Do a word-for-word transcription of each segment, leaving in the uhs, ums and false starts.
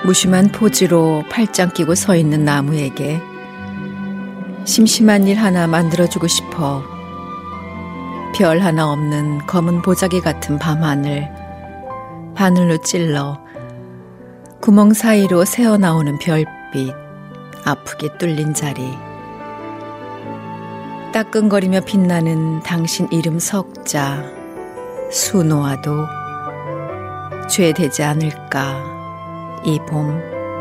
무심한 포즈로 팔짱 끼고 서 있는 나무에게 심심한 일 하나 만들어주고 싶어 별 하나 없는 검은 보자기 같은 밤하늘 바늘로 찔러 구멍 사이로 새어나오는 별빛 아프게 뚫린 자리 따끈거리며 빛나는 당신 이름 석자 수놓아도 죄되지 않을까 이 봄.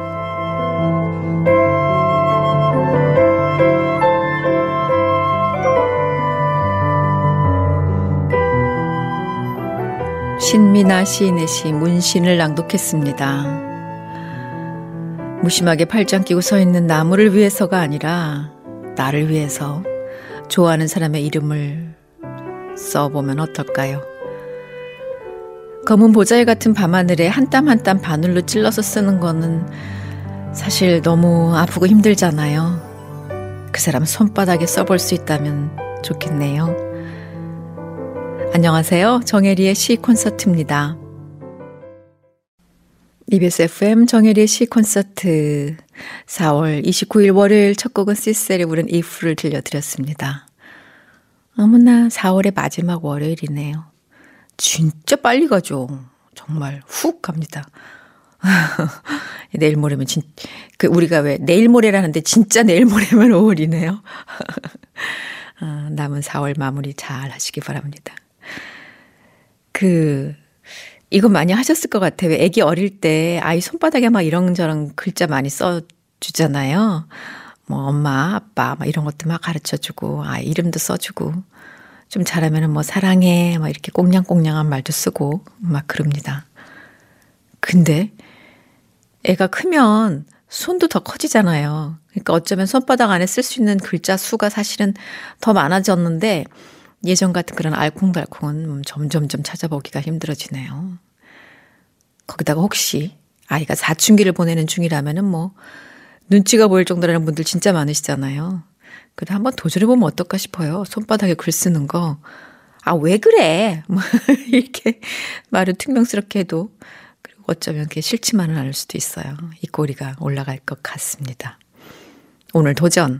신미나 시인의 시 문신을 낭독했습니다. 무심하게 팔짱 끼고 서 있는 나무를 위해서가 아니라 나를 위해서 좋아하는 사람의 이름을 써보면 어떨까요? 검은 보자기 같은 밤하늘에 한 땀 한 땀 바늘로 찔러서 쓰는 거는 사실 너무 아프고 힘들잖아요. 그 사람 손바닥에 써볼 수 있다면 좋겠네요. 안녕하세요. 정혜리의 시 콘서트입니다. 이비에스 에프엠 정혜리의 시 콘서트 사월 이십구일 월요일 첫 곡은 시셀이 부른 if를 들려드렸습니다. 어머나 사월의 마지막 월요일이네요. 진짜 빨리 가죠. 정말 훅 갑니다. 내일 모레면 진, 그 우리가 왜 내일 모레라는데 진짜 내일 모레면 오월이네요. 어, 남은 사월 마무리 잘 하시기 바랍니다. 그 이거 많이 하셨을 것 같아요. 왜 애기 어릴 때 아이 손바닥에 막 이런저런 글자 많이 써주잖아요. 뭐 엄마, 아빠 막 이런 것도 막 가르쳐주고 아이 이름도 써주고 좀 잘하면은 뭐 사랑해 막 이렇게 꽁냥꽁냥한 말도 쓰고 막 그럽니다. 근데 애가 크면 손도 더 커지잖아요. 그러니까 어쩌면 손바닥 안에 쓸 수 있는 글자 수가 사실은 더 많아졌는데 예전 같은 그런 알콩달콩은 점점점 찾아보기가 힘들어지네요. 거기다가 혹시 아이가 사춘기를 보내는 중이라면은 뭐 눈치가 보일 정도라는 분들 진짜 많으시잖아요. 그래 한번 도전해보면 어떨까 싶어요. 손바닥에 글 쓰는 거. 아, 왜 그래? 뭐 이렇게 말은 퉁명스럽게 해도 그리고 어쩌면 그게 싫지만은 않을 수도 있어요. 이 꼬리가 올라갈 것 같습니다. 오늘 도전.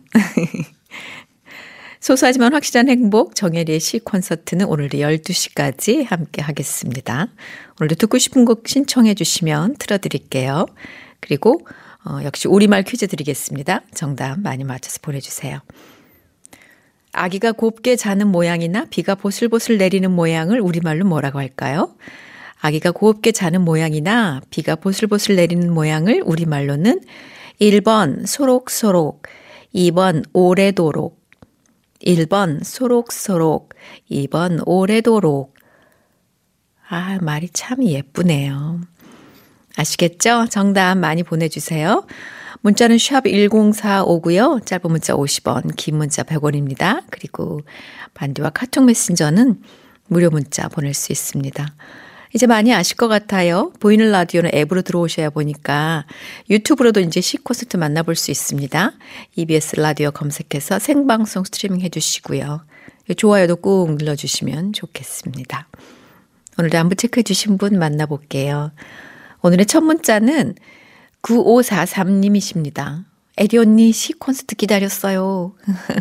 소소하지만 확실한 행복 정혜리의 시 콘서트는 오늘 열두 시까지 함께 하겠습니다. 오늘도 듣고 싶은 곡 신청해 주시면 틀어드릴게요. 그리고 어, 역시 우리말 퀴즈 드리겠습니다. 정답 많이 맞춰서 보내주세요. 아기가 곱게 자는 모양이나 비가 보슬보슬 내리는 모양을 우리말로 뭐라고 할까요? 아기가 곱게 자는 모양이나 비가 보슬보슬 내리는 모양을 우리말로는 일 번 소록소록, 이 번 오래도록, 일 번 소록소록, 이 번 오래도록. 아, 말이 참 예쁘네요. 아시겠죠? 정답 많이 보내주세요. 문자는 샵 일공사오고요. 짧은 문자 오십 원, 긴 문자 백 원입니다. 그리고 반디와 카톡 메신저는 무료 문자 보낼 수 있습니다. 이제 많이 아실 것 같아요. 보이는 라디오는 앱으로 들어오셔야 보니까 유튜브로도 이제 시 콘서트 만나볼 수 있습니다. 이비에스 라디오 검색해서 생방송 스트리밍 해주시고요. 좋아요도 꾹 눌러주시면 좋겠습니다. 오늘도 안부 체크해 주신 분 만나볼게요. 오늘의 첫 문자는 구오사삼 님이십니다. 에리 언니 시 콘서트 기다렸어요.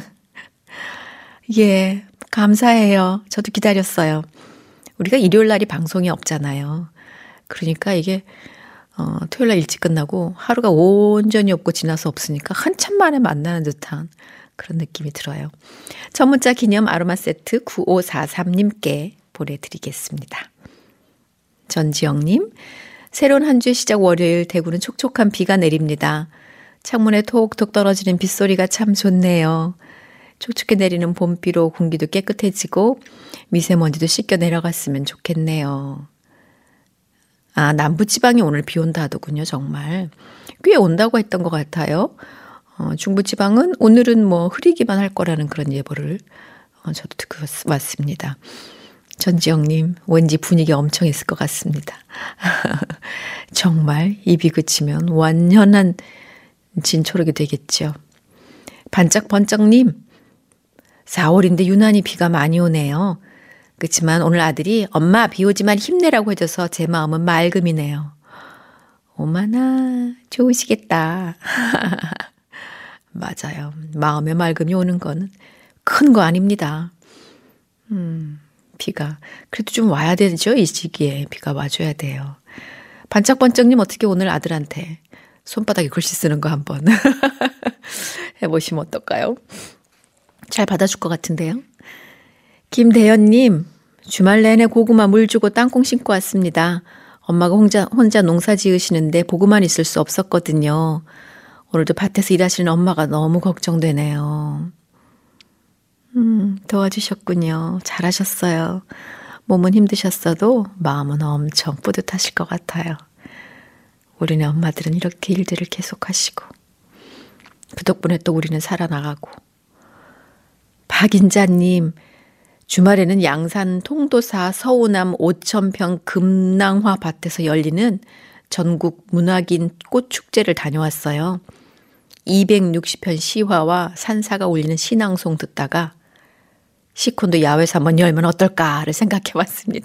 예, 감사해요. 저도 기다렸어요. 우리가 일요일 날이 방송이 없잖아요. 그러니까 이게 어, 토요일 날 일찍 끝나고 하루가 온전히 없고 지나서 없으니까 한참 만에 만나는 듯한 그런 느낌이 들어요. 첫 문자 기념 아로마 세트 구오사삼 님께 보내드리겠습니다. 전지영님, 새로운 한 주의 시작 월요일 대구는 촉촉한 비가 내립니다. 창문에 톡톡 떨어지는 빗소리가 참 좋네요. 촉촉히 내리는 봄비로 공기도 깨끗해지고 미세먼지도 씻겨 내려갔으면 좋겠네요. 아, 남부지방이 오늘 비 온다 하더군요. 정말 꽤 온다고 했던 것 같아요. 어, 중부지방은 오늘은 뭐 흐리기만 할 거라는 그런 예보를 어, 저도 듣고 왔습니다. 전지영님, 왠지 분위기 엄청 있을 것 같습니다. 정말 이 비 그치면 완연한 진초록이 되겠죠. 반짝번쩍님, 사월인데 유난히 비가 많이 오네요. 그렇지만 오늘 아들이 엄마 비 오지만 힘내라고 해줘서 제 마음은 맑음이네요. 오마나 좋으시겠다. 맞아요. 마음의 맑음이 오는 거는 큰 거 아닙니다. 음, 비가 그래도 좀 와야 되죠. 이 시기에 비가 와줘야 돼요. 반짝반짝님 어떻게 오늘 아들한테 손바닥에 글씨 쓰는 거 한번 해보시면 어떨까요? 잘 받아줄 것 같은데요. 김대현님, 주말 내내 고구마 물 주고 땅콩 심고 왔습니다. 엄마가 혼자, 혼자 농사 지으시는데 보고만 있을 수 없었거든요. 오늘도 밭에서 일하시는 엄마가 너무 걱정되네요. 음, 도와주셨군요. 잘하셨어요. 몸은 힘드셨어도 마음은 엄청 뿌듯하실 것 같아요. 우리네 엄마들은 이렇게 일들을 계속하시고 그 덕분에 또 우리는 살아나가고. 박인자님, 주말에는 양산 통도사 서우남 오천 평 금낭화 밭에서 열리는 전국 문학인 꽃축제를 다녀왔어요. 이백육십 편 시화와 산사가 울리는 신앙송 듣다가 시콘도 야외에서 한번 열면 어떨까를 생각해 봤습니다.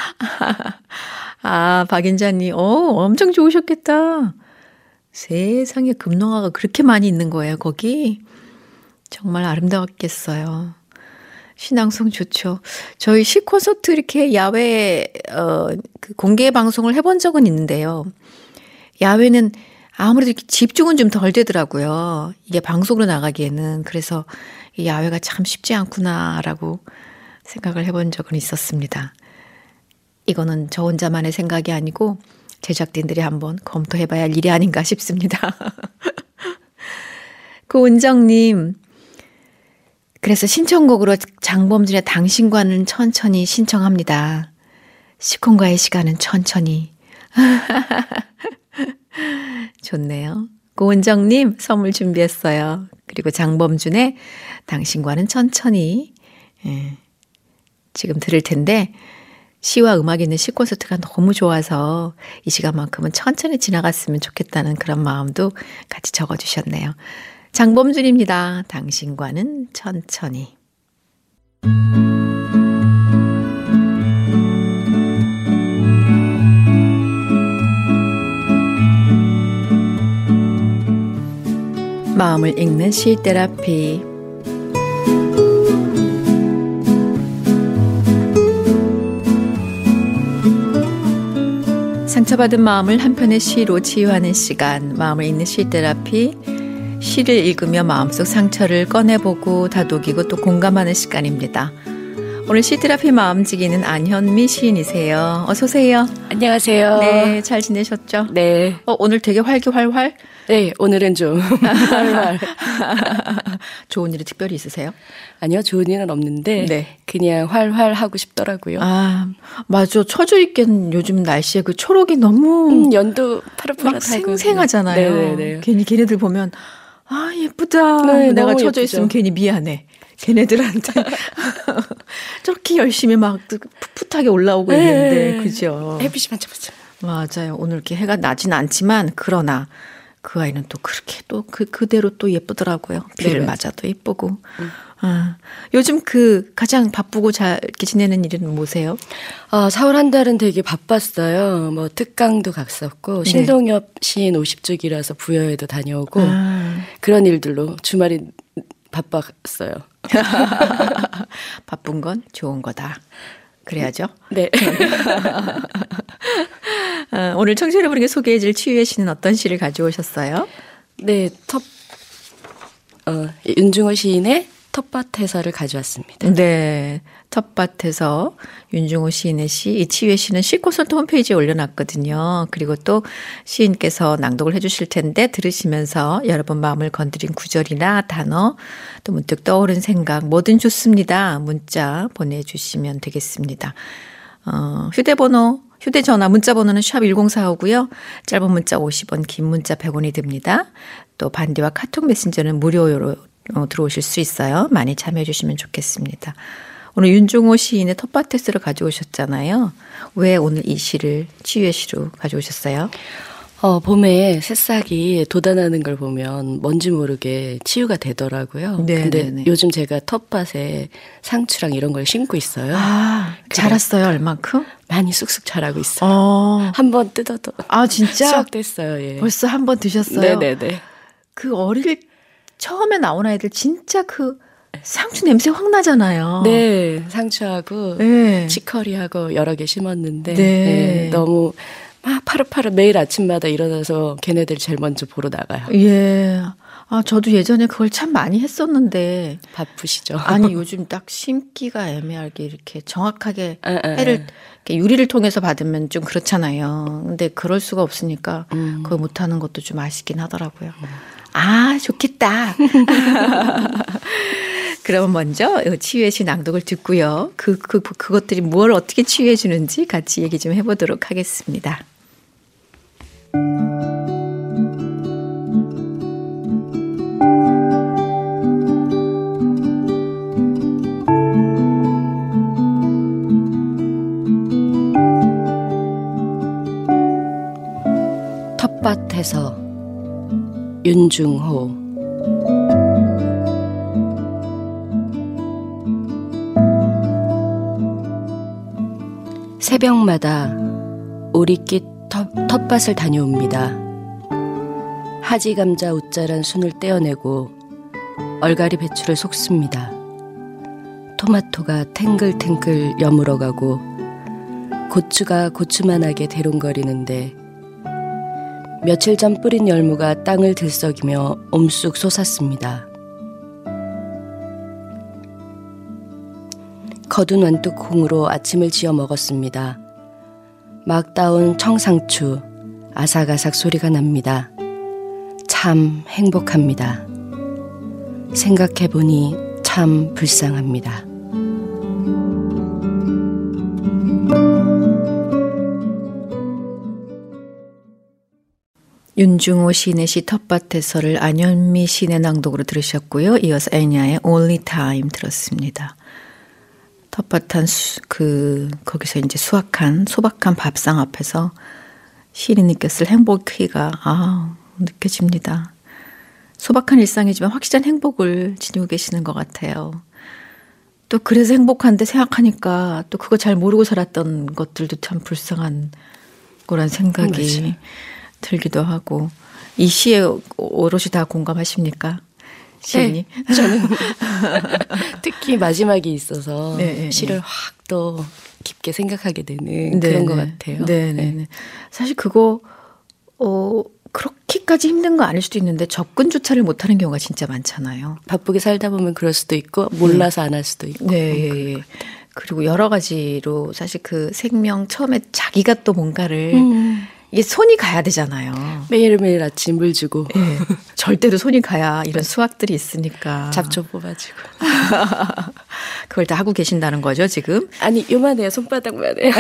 아, 박인자님, 어, 엄청 좋으셨겠다. 세상에 금농화가 그렇게 많이 있는 거예요, 거기? 정말 아름다웠겠어요. 신앙송 좋죠. 저희 시 콘서트 이렇게 야외, 어, 그 공개 방송을 해본 적은 있는데요. 야외는 아무래도 이렇게 집중은 좀 덜 되더라고요. 이게 방송으로 나가기에는. 그래서 이 야외가 참 쉽지 않구나라고 생각을 해본 적은 있었습니다. 이거는 저 혼자만의 생각이 아니고 제작진들이 한번 검토해봐야 할 일이 아닌가 싶습니다. 고은정님, 그래서 신청곡으로 장범준의 당신과는 천천히 신청합니다. 시콘과의 시간은 천천히. 좋네요. 고은정님 선물 준비했어요. 그리고 장범준의 당신과는 천천히. 예, 지금 들을 텐데 시와 음악이 있는 시 콘서트가 너무 좋아서 이 시간만큼은 천천히 지나갔으면 좋겠다는 그런 마음도 같이 적어주셨네요. 장범준입니다. 당신과는 천천히. 마음을 읽는 시 테라피. 상처받은 마음을 한 편의 시로 치유하는 시간, 마음을 읽는 시 테라피. 시를 읽으며 마음속 상처를 꺼내보고 다독이고 또 공감하는 시간입니다. 오늘 시 테라피 마음지기는 안현미 시인이세요. 어서 오세요. 안녕하세요. 네, 잘 지내셨죠? 네. 어, 오늘 되게 활기활활? 네, 오늘은 좀 활활. 좋은 일이 특별히 있으세요? 아니요, 좋은 일은 없는데 네. 그냥 활활 하고 싶더라고요. 아, 맞아. 처져 있긴 요즘 날씨에 그 초록이 너무 음, 연도 파릇파릇하고 막 생생하잖아요. 네네네. 괜히 걔네들 보면 아, 예쁘다. 네, 내가 너무 처져 예쁘죠. 있으면 괜히 미안해. 걔네들한테 저렇게 열심히 막 풋풋하게 올라오고 있는데, 네. 그죠? 햇빛이 반짝반짝. 맞아요. 오늘 이렇게 해가 나진 않지만 그러나 그 아이는 또 그렇게 또 그 그대로 또 예쁘더라고요. 비를 네, 맞아도 예쁘고. 음. 아, 요즘 그 가장 바쁘고 잘 이렇게 지내는 일은 뭐세요? 아, 사월 한 달은 되게 바빴어요. 뭐 특강도 갔었고 네. 신동엽 시인 오십 주기라서 부여회도 다녀오고 아. 그런 일들로 주말이 바빴어요. 바쁜 건 좋은 거다. 그래야죠. 네. 어, 오늘 청취자 여러분에게 소개해줄 치유의 시는 어떤 시를 가져오셨어요? 네, 텃, 어, 윤중호 시인의 텃밭에서를 가져왔습니다. 네. 텃밭에서 윤중호 시인의 시, 이 치유의 시는 시 콘서트 홈페이지에 올려놨거든요. 그리고 또 시인께서 낭독을 해주실 텐데 들으시면서 여러분 마음을 건드린 구절이나 단어, 또 문득 떠오른 생각, 뭐든 좋습니다. 문자 보내주시면 되겠습니다. 어, 휴대번호, 휴대전화, 문자번호는 샵 일공사오고요. 짧은 문자 오십 원, 긴 문자 백 원이 듭니다. 또 반디와 카톡 메신저는 무료로 어, 들어오실 수 있어요. 많이 참여해 주시면 좋겠습니다. 오늘 윤중호 시인의 텃밭에서를 가져오셨잖아요. 왜 오늘 이 시를 치유의 시로 가져오셨어요? 어, 봄에 새싹이 돋아나는 걸 보면 뭔지 모르게 치유가 되더라고요. 네, 근데 네, 네. 요즘 제가 텃밭에 상추랑 이런 걸 심고 있어요. 아, 자랐어요, 얼만큼? 많이 쑥쑥 자라고 있어요. 어. 한 번 뜯어도 아, 진짜? 수확됐어요. 예. 벌써 한 번 드셨어요? 네네네. 그 어릴 처음에 나온 아이들 진짜 그 상추 냄새 확 나잖아요. 네, 상추하고 네. 치커리하고 여러 개 심었는데 네. 네, 너무 막 파릇파릇 매일 아침마다 일어나서 걔네들 제일 먼저 보러 나가요. 예. 아, 저도 예전에 그걸 참 많이 했었는데. 바쁘시죠? 아니, 요즘 딱 심기가 애매하게 이렇게 정확하게 아, 아, 해를, 이렇게 유리를 통해서 받으면 좀 그렇잖아요. 근데 그럴 수가 없으니까 음. 그거 못하는 것도 좀 아쉽긴 하더라고요. 아, 좋겠다. 그럼 먼저 치유의 시 낭독을 듣고요. 그, 그, 그것들이 뭘 어떻게 치유해 주는지 같이 얘기 좀 해보도록 하겠습니다. 텃밭에서 윤중호. 새벽마다 오리깃 텃밭을 다녀옵니다. 하지 감자 웃자란 순을 떼어내고 얼갈이 배추를 솎습니다. 토마토가 탱글탱글 여물어가고 고추가 고추만하게 대롱거리는데 며칠 전 뿌린 열무가 땅을 들썩이며 옴쑥 솟았습니다. 거둔 완뚝콩으로 아침을 지어 먹었습니다. 막 따온 청상추, 아삭아삭 소리가 납니다. 참 행복합니다. 생각해보니 참 불쌍합니다. 윤중호 시인의 시 텃밭에서를 안현미 시인의 낭독으로 들으셨고요. 이어서 애냐의 Only Time 들었습니다. 텃밭한 수, 그 거기서 이제 수확한 소박한 밥상 앞에서 시인이 느꼈을 행복기가 아 느껴집니다. 소박한 일상이지만 확실한 행복을 지니고 계시는 것 같아요. 또 그래서 행복한데 생각하니까 또 그거 잘 모르고 살았던 것들도 참 불쌍한 거란 생각이 맞아요. 들기도 하고. 이 시에 오롯이 다 공감하십니까? 시인이? 네, 저는 특히 마지막이 있어서 네, 네, 시를 네. 확 또 깊게 생각하게 되는 네, 그런 네. 것 같아요. 네, 네, 네. 사실 그거 어 그렇게까지 힘든 거 아닐 수도 있는데 접근조차를 못하는 경우가 진짜 많잖아요. 바쁘게 살다 보면 그럴 수도 있고 몰라서 안 할 수도 있고. 네, 예, 예. 그리고 여러 가지로 사실 그 생명 처음에 자기가 또 뭔가를 음. 이게 손이 가야 되잖아요. 매일매일 아침 물 주고 네. 절대로 손이 가야 이런 수확들이 있으니까. 잡초 뽑아주고. 그걸 다 하고 계신다는 거죠, 지금? 아니 요만해요. 손바닥만 해요.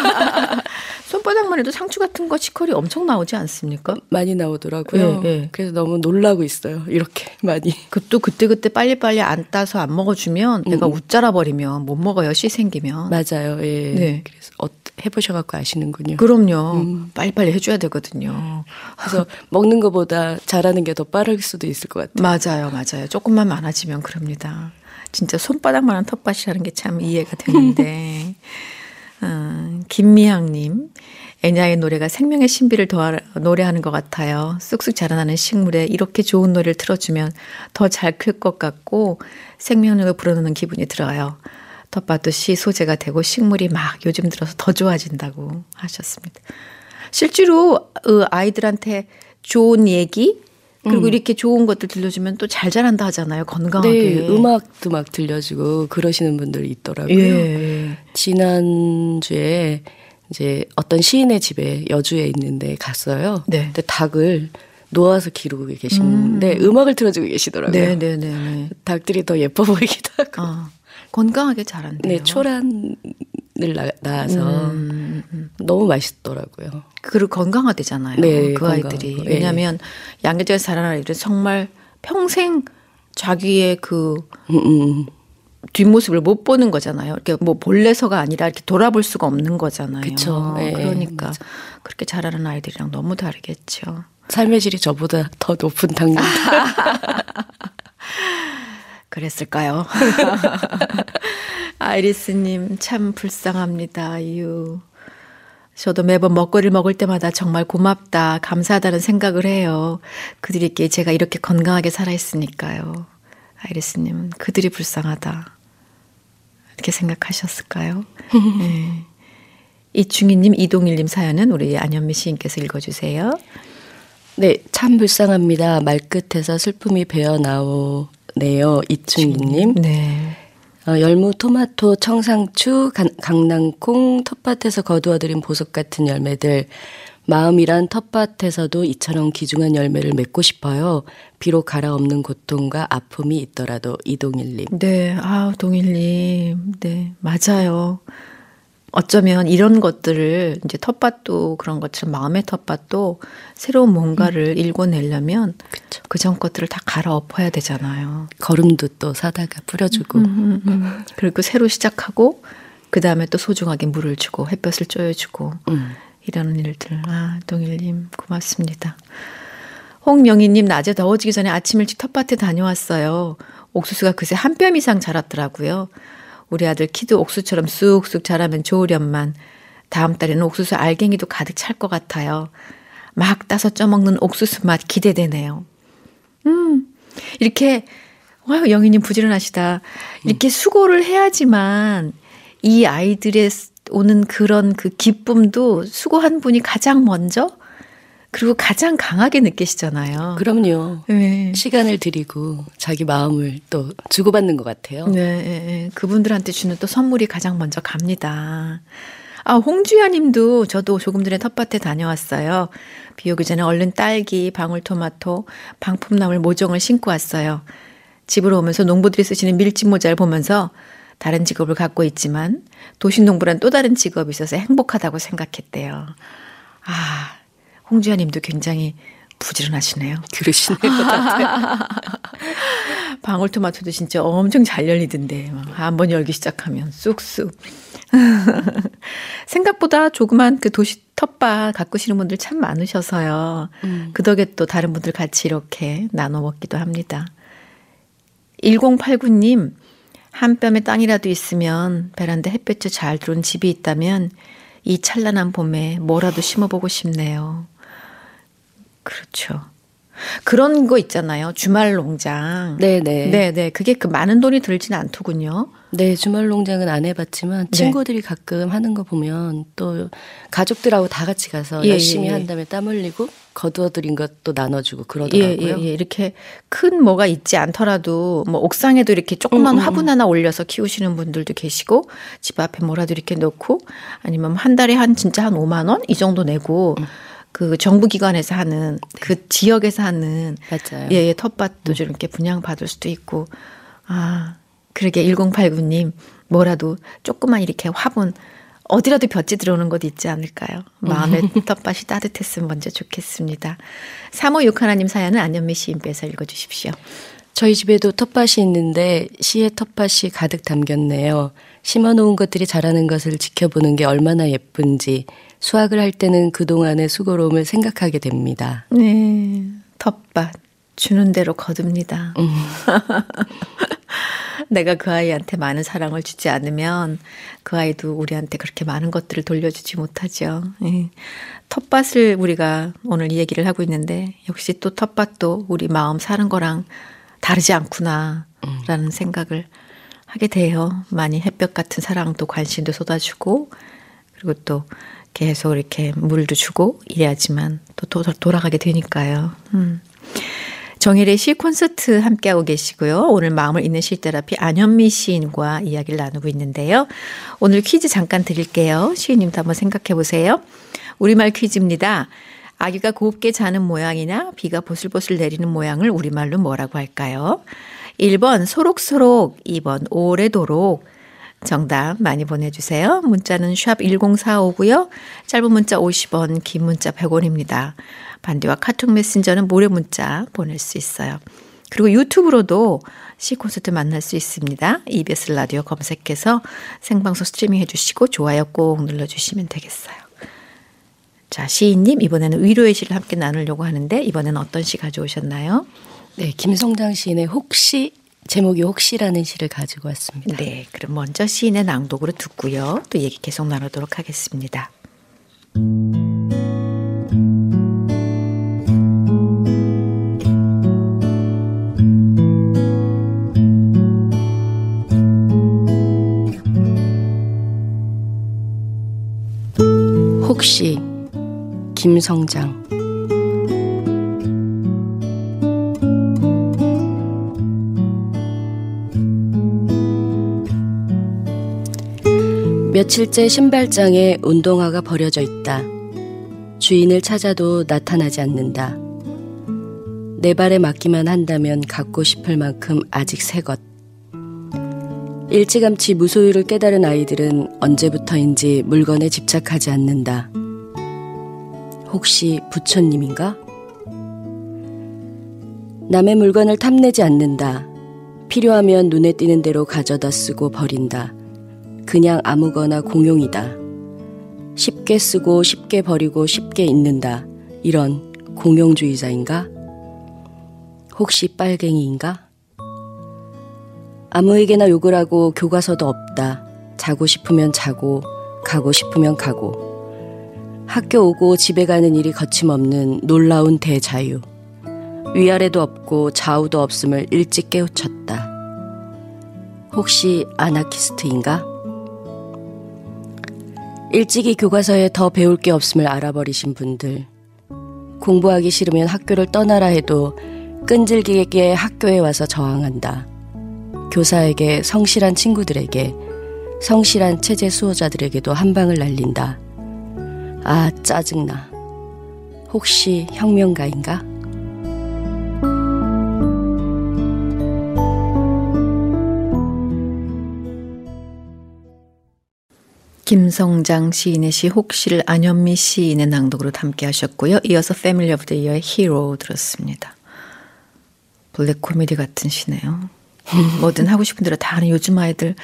손바닥만 해도 상추 같은 거 치커리 엄청 나오지 않습니까? 많이 나오더라고요. 네, 네. 그래서 너무 놀라고 있어요. 이렇게 많이. 그또 그때그때 빨리빨리 안 따서 안 먹어주면 애가 음. 웃자라 버리면 못 먹어요. 씨 생기면. 맞아요. 예. 네. 그래서 어, 해보셔갖고 아시는군요. 그럼요. 음. 빨리빨리 해줘야 되거든요. 그래서 먹는 것보다 잘하는 게 더 빠를 수도 있을 것 같아요. 맞아요. 맞아요. 조금만 많아지면 그럽니다. 진짜 손바닥만한 텃밭이라는 게 참 이해가 되는데. 어, 김미향님. 애냐의 노래가 생명의 신비를 더하, 노래하는 것 같아요. 쑥쑥 자라나는 식물에 이렇게 좋은 노래를 틀어주면 더 잘 클 것 같고 생명력을 불어넣는 기분이 들어요. 텃밭도 시 소재가 되고 식물이 막 요즘 들어서 더 좋아진다고 하셨습니다. 실제로 아이들한테 좋은 얘기 그리고 음. 이렇게 좋은 것들 들려주면 또 잘 자란다 하잖아요. 건강하게. 네, 음악도 막 들려주고 그러시는 분들이 있더라고요. 예. 지난주에 이제 어떤 시인의 집에 여주에 있는데 갔어요. 네. 근데 닭을 놓아서 기르고 계시는데 음. 음악을 틀어주고 계시더라고요. 네, 네, 네, 네. 닭들이 더 예뻐 보이기도 하고. 아, 건강하게 자란대요. 네, 초란을 나, 낳아서 음, 음. 너무 맛있더라고요. 그리고 건강하대잖아요. 네, 그 아이들이. 건강하고. 왜냐하면 양계장에서 자라는 아이들은 정말 평생 자기의 그 음, 음. 뒷모습을 못 보는 거잖아요. 이렇게 뭐 볼래서가 아니라 이렇게 돌아볼 수가 없는 거잖아요. 그렇죠. 네, 그러니까 맞아. 그렇게 자라는 아이들이랑 너무 다르겠죠. 삶의 질이 저보다 더 높은 당뇨. 그랬을까요? 아이리스님 참 불쌍합니다. 이유. 저도 매번 먹거리를 먹을 때마다 정말 고맙다, 감사하다는 생각을 해요. 그들에게 제가 이렇게 건강하게 살아있으니까요. 아이리스님은 그들이 불쌍하다, 이렇게 생각하셨을까요? 네. 이충희님, 이동일님 사연은 우리 안현미 시인께서 읽어주세요. 네, 참 불쌍합니다. 말끝에서 슬픔이 배어나오네요. 이충희님. 네. 어, 열무, 토마토, 청상추, 강, 강낭콩, 텃밭에서 거두어들인 보석 같은 열매들. 마음이란 텃밭에서도 이처럼 귀중한 열매를 맺고 싶어요. 비록 갈아엎는 고통과 아픔이 있더라도. 이동일님. 네, 아, 동일님. 네, 맞아요. 어쩌면 이런 것들을 이제 텃밭도 그런 것처럼 마음의 텃밭도 새로운 뭔가를 음. 일궈내려면 그쵸. 그전 것들을 다 갈아엎어야 되잖아요. 거름도 또 사다가 뿌려주고. 음, 음, 음. 그리고 새로 시작하고 그 다음에 또 소중하게 물을 주고 햇볕을 쬐어주고 음. 이런 일들. 아, 동일님 고맙습니다. 홍명희님, 낮에 더워지기 전에 아침 일찍 텃밭에 다녀왔어요. 옥수수가 그새 한 뼘 이상 자랐더라고요. 우리 아들 키도 옥수처럼 쑥쑥 자라면 좋으련만 다음 달에는 옥수수 알갱이도 가득 찰 것 같아요. 막 따서 쪄먹는 옥수수 맛 기대되네요. 음, 이렇게 와, 영희님 부지런하시다. 이렇게 수고를 해야지만 이 아이들의 오는 그런 그 기쁨도 수고한 분이 가장 먼저 그리고 가장 강하게 느끼시잖아요. 그럼요. 네. 시간을 들이고 자기 마음을 또 주고받는 것 같아요. 네, 네. 그분들한테 주는 또 선물이 가장 먼저 갑니다. 아, 홍주야 님도 저도 조금 전에 텃밭에 다녀왔어요. 비 오기 전에 얼른 딸기, 방울토마토, 방풍나물 모종을 심고 왔어요. 집으로 오면서 농부들이 쓰시는 밀짚 모자를 보면서 다른 직업을 갖고 있지만 도시농부란 또 다른 직업이 있어서 행복하다고 생각했대요. 아, 홍주야 님도 굉장히 부지런하시네요. 그러시네요. 같아요. 방울토마토도 진짜 엄청 잘 열리던데 한번 열기 시작하면 쑥쑥. 생각보다 조그만 그 도시 텃밭 가꾸시는 분들 참 많으셔서요. 음. 그 덕에 또 다른 분들 같이 이렇게 나눠 먹기도 합니다. 일공팔구 님, 한 뼘의 땅이라도 있으면 베란다 햇볕이 잘 들어온 집이 있다면 이 찬란한 봄에 뭐라도 심어보고 싶네요. 그렇죠. 그런 거 있잖아요. 주말 농장. 네네. 네네. 그게 그 많은 돈이 들지는 않더군요. 네, 주말 농장은 안 해봤지만 친구들이 네. 가끔 하는 거 보면 또 가족들하고 다 같이 가서 예, 열심히 예, 예. 한 다음에 땀 흘리고 거두어들인 것도 나눠주고 그러더라고요. 예, 예, 예. 이렇게 큰 뭐가 있지 않더라도 뭐 옥상에도 이렇게 조그만 음, 화분 하나 올려서 키우시는 분들도 계시고 집 앞에 뭐라도 이렇게 놓고 아니면 한 달에 한 진짜 한 오만 원 이 정도 내고 음. 그 정부기관에서 하는 그 지역에서 하는 맞아요. 예, 예, 텃밭도 좀 이렇게 분양받을 수도 있고 아 그러게 일공팔구 님 뭐라도 조그만 이렇게 화분 어디라도 볕이 들어오는 곳 있지 않을까요? 마음의 텃밭이 따뜻했으면 먼저 좋겠습니다. 삼오육일 님 사연은 안현미 시인께서 읽어주십시오. 저희 집에도 텃밭이 있는데 시의 텃밭이 가득 담겼네요. 심어놓은 것들이 자라는 것을 지켜보는 게 얼마나 예쁜지 수확을 할 때는 그동안의 수고로움을 생각하게 됩니다. 네, 텃밭 주는 대로 거둡니다. 음. 내가 그 아이한테 많은 사랑을 주지 않으면 그 아이도 우리한테 그렇게 많은 것들을 돌려주지 못하죠. 예. 텃밭을 우리가 오늘 이 얘기를 하고 있는데 역시 또 텃밭도 우리 마음 사는 거랑 다르지 않구나라는 음. 생각을 하게 돼요. 많이 햇볕 같은 사랑도 관심도 쏟아주고 그리고 또 계속 이렇게 물도 주고 이래야지만 또 도, 돌아가게 되니까요. 음. 정일의 시 콘서트 함께하고 계시고요. 오늘 마음을 읽는 시테라피 안현미 시인과 이야기를 나누고 있는데요. 오늘 퀴즈 잠깐 드릴게요. 시인님도 한번 생각해 보세요. 우리말 퀴즈입니다. 아기가 곱게 자는 모양이나 비가 보슬보슬 내리는 모양을 우리말로 뭐라고 할까요? 일 번 소록소록, 이 번 오래도록. 정답 많이 보내주세요. 문자는 샵 일공사오고요. 짧은 문자 오십 원, 긴 문자 백 원입니다. 반디와 카톡 메신저는 모레 문자 보낼 수 있어요. 그리고 유튜브로도 시 콘서트 만날 수 있습니다. 이비에스 라디오 검색해서 생방송 스트리밍 해주시고 좋아요 꼭 눌러주시면 되겠어요. 자, 시인님 이번에는 위로의 시를 함께 나누려고 하는데 이번에는 어떤 시 가져오셨나요? 네, 김성장 시인의 혹시, 제목이 혹시라는 시를 가지고 왔습니다. 네, 그럼 먼저 시인의 낭독으로 듣고요. 또 얘기 계속 나누도록 하겠습니다. 혹시 김성장. 며칠째 신발장에 운동화가 버려져 있다. 주인을 찾아도 나타나지 않는다. 내 발에 맞기만 한다면 갖고 싶을 만큼 아직 새 것. 일찌감치 무소유를 깨달은 아이들은 언제부터인지 물건에 집착하지 않는다. 혹시 부처님인가? 남의 물건을 탐내지 않는다. 필요하면 눈에 띄는 대로 가져다 쓰고 버린다. 그냥 아무거나 공용이다. 쉽게 쓰고 쉽게 버리고 쉽게 잊는다. 이런 공용주의자인가? 혹시 빨갱이인가? 아무에게나 욕을 하고 교과서도 없다. 자고 싶으면 자고 가고 싶으면 가고. 학교 오고 집에 가는 일이 거침없는 놀라운 대자유. 위아래도 없고 좌우도 없음을 일찍 깨우쳤다. 혹시 아나키스트인가? 일찍이 교과서에 더 배울 게 없음을 알아버리신 분들. 공부하기 싫으면 학교를 떠나라 해도 끈질기게 학교에 와서 저항한다. 교사에게, 성실한 친구들에게, 성실한 체제 수호자들에게도 한 방을 날린다. 아, 짜증나. 혹시 혁명가인가? 김성장 시인의 시 혹시를 안현미 시인의 낭독으로 함께 하셨고요. 이어서 패밀리 오브 더 이어의 히로 들었습니다. 블랙 코미디 같은 시네요. 뭐든 하고 싶은 대로 다 하는 요즘 아이들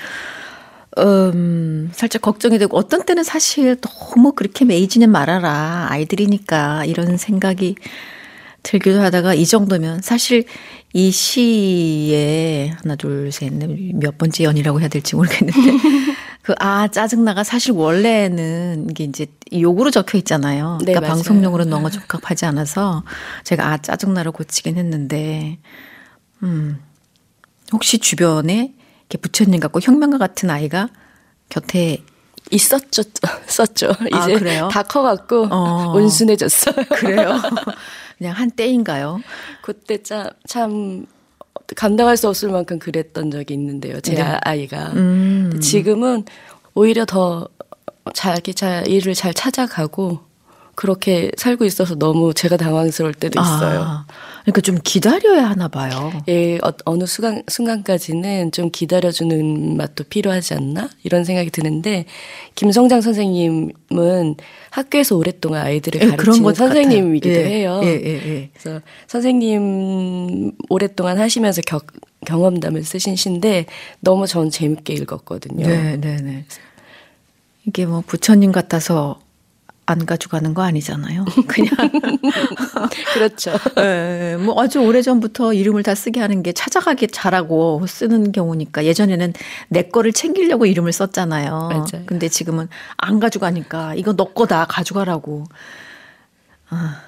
음, 살짝 걱정이 되고 어떤 때는 사실 너무 그렇게 매이지는 말아라. 아이들이니까 이런 생각이 들기도 하다가 이 정도면 사실 이 시에 하나 둘 셋 몇 번째 연이라고 해야 될지 모르겠는데 그 아 짜증나가 사실 원래는 이게 이제 욕으로 적혀 있잖아요. 네, 그러니까 맞아요. 방송용으로 너무 적합하지 않아서 제가 아 짜증나를 고치긴 했는데 음 혹시 주변에 이렇게 부처님 같고 혁명가 같은 아이가 곁에 있었죠, 썼죠. 아, 이제 그래요? 다 커갖고 어. 온순해졌어요. 그래요? 그냥 때인가요? 그때 참, 참 감당할 수 없을 만큼 그랬던 적이 있는데요. 제 네. 아이가. 음. 지금은 오히려 더 자기 자 일을 잘 찾아가고 그렇게 살고 있어서 너무 제가 당황스러울 때도 있어요. 아, 그러니까 좀 기다려야 하나 봐요. 예, 어, 어느 순간, 순간까지는 좀 기다려주는 맛도 필요하지 않나? 이런 생각이 드는데, 김성장 선생님은 학교에서 오랫동안 아이들을 예, 가르치는 그런 선생님이기도 예, 해요. 예, 예, 예. 그래서 선생님 오랫동안 하시면서 겨, 경험담을 쓰신 시인데, 너무 전 재밌게 읽었거든요. 네, 네, 네. 이게 뭐 부처님 같아서 안 가져가는 거 아니잖아요. 그냥. 그렇죠. 네, 뭐 아주 오래전부터 이름을 다 쓰게 하는 게 찾아가기 잘하고 쓰는 경우니까 예전에는 내 거를 챙기려고 이름을 썼잖아요. 맞아요. 근데 지금은 안 가져가니까 이거 너 거다 가져가라고. 아.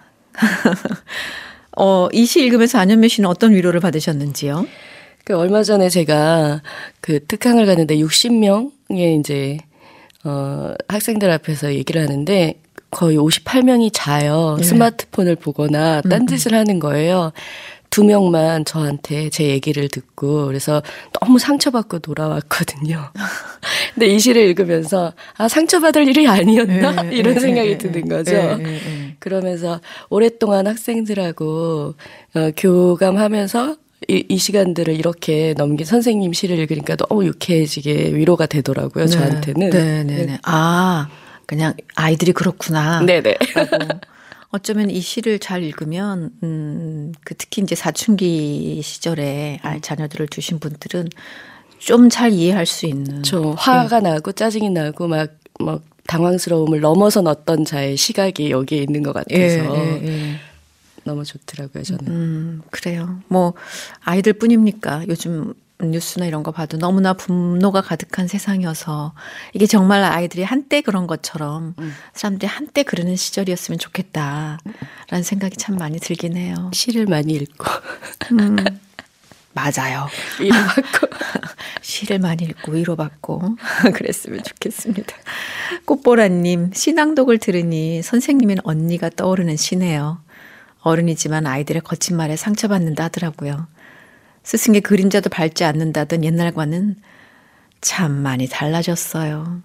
어, 이 시 읽으면서 안현미 씨는 어떤 위로를 받으셨는지요? 그 얼마 전에 제가 그 특강을 갔는데 육십 명의 이제 어, 학생들 앞에서 얘기를 하는데 거의 오십팔 명이 자요. 네. 스마트폰을 보거나 딴짓을 하는 거예요. 두 명만 저한테 제 얘기를 듣고 그래서 너무 상처받고 돌아왔거든요. 근데 이 시를 읽으면서 아 상처받을 일이 아니었나? 네, 이런 네, 생각이 네, 드는 네, 거죠. 네, 네, 네. 그러면서 오랫동안 학생들하고 어, 교감하면서 이, 이 시간들을 이렇게 넘긴 선생님 시를 읽으니까 너무 유쾌해지게 위로가 되더라고요. 네, 저한테는. 네, 네, 네. 아, 그냥 아이들이 그렇구나. 네네. 라고. 어쩌면 이 시를 잘 읽으면, 음, 그 특히 이제 사춘기 시절에 알 자녀들을 두신 분들은 좀 잘 이해할 수 있는. 저 화가 네. 나고 짜증이 나고 막, 막 당황스러움을 넘어선 어떤 자의 시각이 여기에 있는 것 같아서 예, 예, 예. 너무 좋더라고요, 저는. 음, 그래요. 뭐, 아이들 뿐입니까? 요즘 뉴스나 이런 거 봐도 너무나 분노가 가득한 세상이어서 이게 정말 아이들이 한때 그런 것처럼 음. 사람들이 한때 그러는 시절이었으면 좋겠다라는 생각이 참 많이 들긴 해요. 시를 많이 읽고. 음, 맞아요. 위로받고. 시를 많이 읽고 위로받고 그랬으면 좋겠습니다. 꽃보라님, 시낭독을 들으니 선생님인 언니가 떠오르는 시네요. 어른이지만 아이들의 거친 말에 상처받는다 하더라고요. 스승의 그림자도 밟지 않는다던 옛날과는 참 많이 달라졌어요.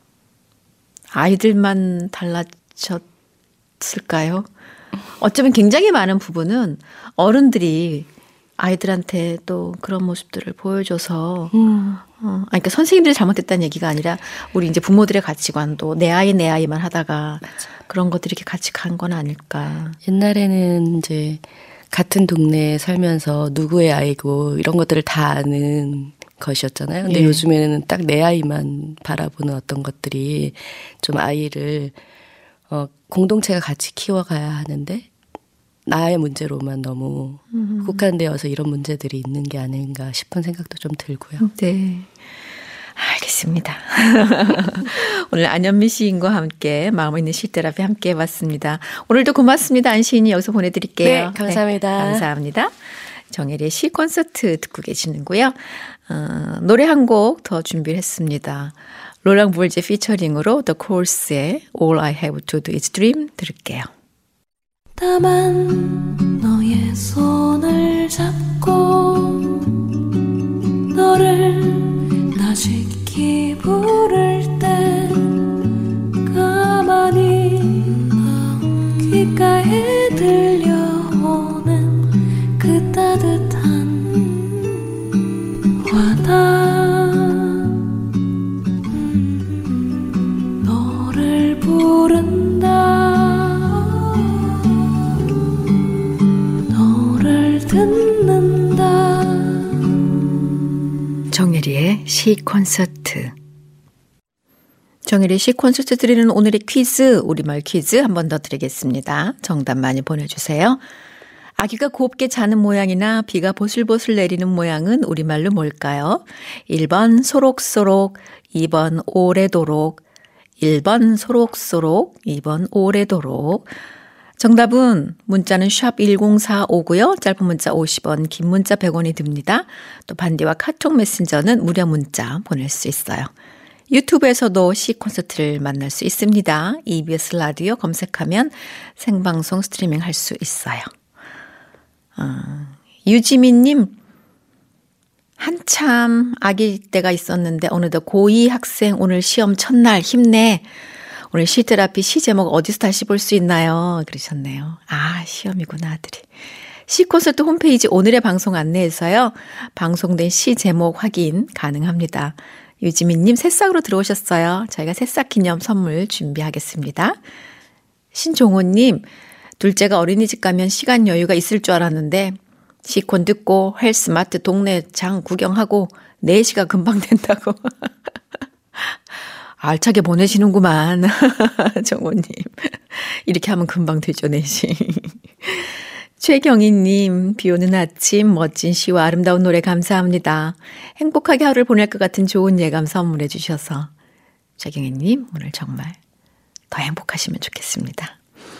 아이들만 달라졌을까요? 어쩌면 굉장히 많은 부분은 어른들이 아이들한테 또 그런 모습들을 보여줘서, 음. 어, 그러니까 선생님들이 잘못됐다는 얘기가 아니라 우리 이제 부모들의 가치관도 내 아이 내 아이만 하다가 맞아. 그런 것들이 이렇게 같이 간 건 아닐까. 옛날에는 이제 같은 동네에 살면서 누구의 아이고 이런 것들을 다 아는 것이었잖아요. 근데 예. 요즘에는 딱 내 아이만 바라보는 어떤 것들이 좀 아이를 어, 공동체가 같이 키워가야 하는데 나의 문제로만 너무 음. 국한되어서 이런 문제들이 있는 게 아닌가 싶은 생각도 좀 들고요. 네. 알겠습니다. 오늘 안현미 시인과 함께 마음 있는 시테라피 함께 해봤습니다. 오늘도 고맙습니다. 안 시인이 여기서 보내드릴게요. 네, 감사합니다. 네, 감사합니다. 정혜리의 시 콘서트 듣고 계시는고요. 어, 노래 한 곡 더 준비를 했습니다. 로랑 볼제 피처링으로 The Course의 All I Have to Do is Dream 들을게요. 다만 너의 손을 잡고 너를 다시키 부를 때 가만히 귓가에 들려오는 그 따뜻한 와닿음 음, 너를 부른다 너를 듣는다 정혜리의 시 콘서트. 정혜리의 시 콘서트 드리는 오늘의 퀴즈, 우리말 퀴즈 한 번 더 드리겠습니다. 정답 많이 보내주세요. 아기가 곱게 자는 모양이나 비가 보슬보슬 내리는 모양은 우리말로 뭘까요? 일 번 소록소록, 이 번 오래도록, 일 번 소록소록, 이 번 오래도록. 정답은 문자는 샵 일공사오고요. 짧은 문자 오십 원, 긴 문자 백 원이 듭니다. 또 반디와 카톡 메신저는 무료 문자 보낼 수 있어요. 유튜브에서도 시 콘서트를 만날 수 있습니다. 이비에스 라디오 검색하면 생방송 스트리밍 할 수 있어요. 어, 유지민님, 한참 아기 때가 있었는데 어느덧 고이 학생 오늘 시험 첫날 힘내. 오늘 시테라피 시 제목 어디서 다시 볼 수 있나요? 그러셨네요. 아, 시험이구나, 아들이. 시 콘서트 홈페이지 오늘의 방송 안내에서요. 방송된 시 제목 확인 가능합니다. 유지민님 새싹으로 들어오셨어요. 저희가 새싹 기념 선물 준비하겠습니다. 신종호님, 둘째가 어린이집 가면 시간 여유가 있을 줄 알았는데 시콘 듣고 헬스마트 동네 장 구경하고 네 시가 금방 된다고. 알차게 보내시는구만. 정호님. 이렇게 하면 금방 되죠, 네 시. 최경희님, 비 오는 아침 멋진 시와 아름다운 노래 감사합니다. 행복하게 하루를 보낼 것 같은 좋은 예감 선물해 주셔서. 최경희님, 오늘 정말 더 행복하시면 좋겠습니다.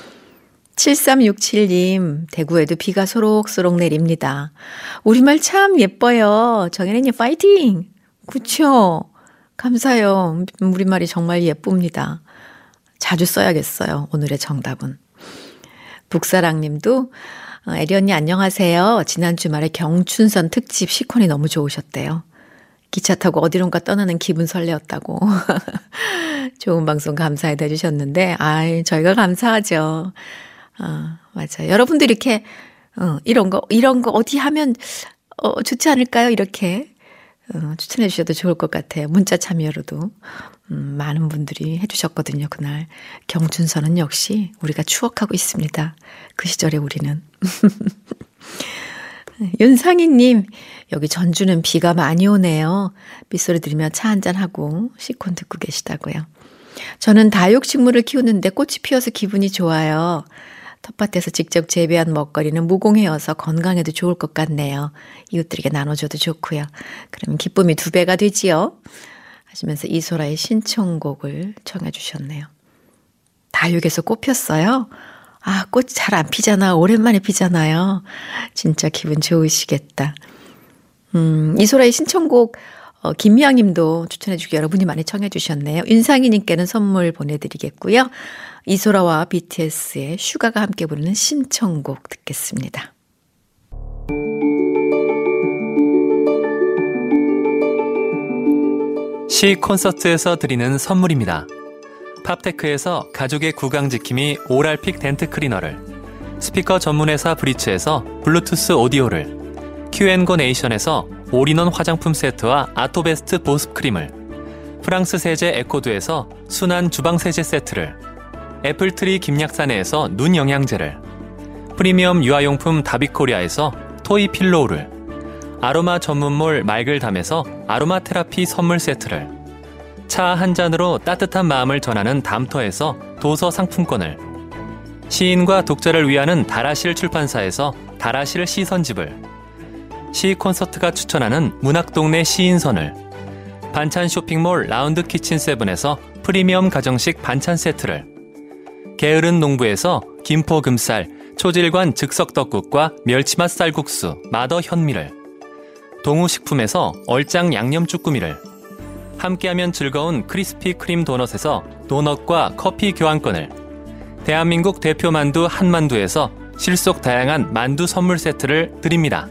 칠삼육칠님, 대구에도 비가 소록소록 내립니다. 우리말 참 예뻐요. 정혜린님 파이팅! 그쵸? 감사해요. 우리말이 정말 예쁩니다. 자주 써야겠어요. 오늘의 정답은. 북사랑님도 애리 언니 안녕하세요. 지난 주말에 경춘선 특집 시콘이 너무 좋으셨대요. 기차 타고 어디론가 떠나는 기분 설레었다고. 좋은 방송 감사해도 해주셨는데 아이 저희가 감사하죠. 어, 맞아요. 여러분들 이렇게 어, 이런 거 이런 거 어디 하면 어, 좋지 않을까요? 이렇게 어, 추천해 주셔도 좋을 것 같아요. 문자 참여로도 음, 많은 분들이 해주셨거든요. 그날 경춘선은 역시 우리가 추억하고 있습니다. 그 시절에 우리는. 윤상희님, 여기 전주는 비가 많이 오네요. 빗소리 들으며 차 한잔하고 시콘 듣고 계시다고요. 저는 다육식물을 키우는데 꽃이 피어서 기분이 좋아요. 텃밭에서 직접 재배한 먹거리는 무공해여서 건강에도 좋을 것 같네요. 이웃들에게 나눠줘도 좋고요. 그러면 기쁨이 두 배가 되지요. 하시면서 이소라의 신청곡을 청해 주셨네요. 다육에서 꽃 폈어요? 아, 꽃이 잘 안 피잖아. 오랜만에 피잖아요. 진짜 기분 좋으시겠다. 음, 이소라의 신청곡 어, 김미양 님도 추천해 주기 여러분이 많이 청해 주셨네요. 윤상희 님께는 선물 보내드리겠고요. 이소라와 비티에스의 슈가가 함께 부르는 신청곡 듣겠습니다. 시 콘서트에서 드리는 선물입니다. 팝테크에서 가족의 구강지킴이 오랄픽 덴트 클리너를, 스피커 전문회사 브리츠에서 블루투스 오디오를, 큐앤고 네이션에서 올인원 화장품 세트와 아토베스트 보습 크림을, 프랑스 세제 에코두에서 순한 주방 세제 세트를, 애플트리 김약사네에서 눈 영양제를, 프리미엄 유아용품 다비코리아에서 토이 필로우를, 아로마 전문몰 말글담에서 아로마 테라피 선물 세트를, 차 한 잔으로 따뜻한 마음을 전하는 담터에서 도서 상품권을, 시인과 독자를 위하는 다라실 출판사에서 다라실 시선집을, 시 콘서트가 추천하는 문학동네 시인선을, 반찬 쇼핑몰 라운드 키친 세븐에서 프리미엄 가정식 반찬 세트를, 게으른 농부에서 김포 금쌀 초질관 즉석떡국과 멸치맛 쌀국수 마더 현미를, 동우식품에서 얼짱 양념 쭈꾸미를, 함께하면 즐거운 크리스피 크림 도넛에서 도넛과 커피 교환권을, 대한민국 대표 만두 한만두에서 실속 다양한 만두 선물 세트를 드립니다.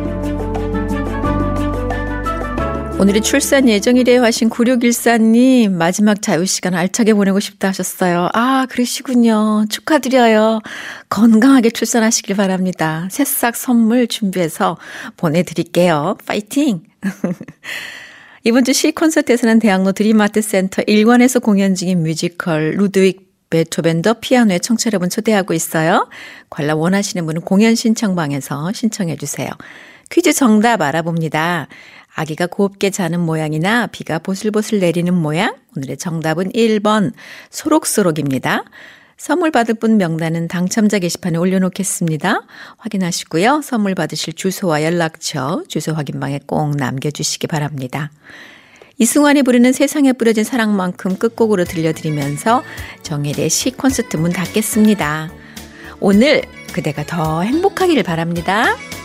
오늘이 출산 예정이래요 하신 구육일사 님, 마지막 자유시간 알차게 보내고 싶다 하셨어요. 아, 그러시군요. 축하드려요. 건강하게 출산하시길 바랍니다. 새싹 선물 준비해서 보내드릴게요. 파이팅! 이번 주 시 콘서트에서는 대학로 드림아트 센터 일 관에서 공연 중인 뮤지컬 루드윅 베토벤 더 피아노의 청취자 여러분 초대하고 있어요. 관람 원하시는 분은 공연 신청방에서 신청해 주세요. 퀴즈 정답 알아봅니다. 아기가 곱게 자는 모양이나 비가 보슬보슬 내리는 모양? 오늘의 정답은 일 번 소록소록입니다. 선물 받을 분 명단은 당첨자 게시판에 올려놓겠습니다. 확인하시고요. 선물 받으실 주소와 연락처, 주소 확인방에 꼭 남겨주시기 바랍니다. 이승환이 부르는 세상에 뿌려진 사랑만큼 끝곡으로 들려드리면서 정혜리의 시 콘서트 문 닫겠습니다. 오늘 그대가 더 행복하기를 바랍니다.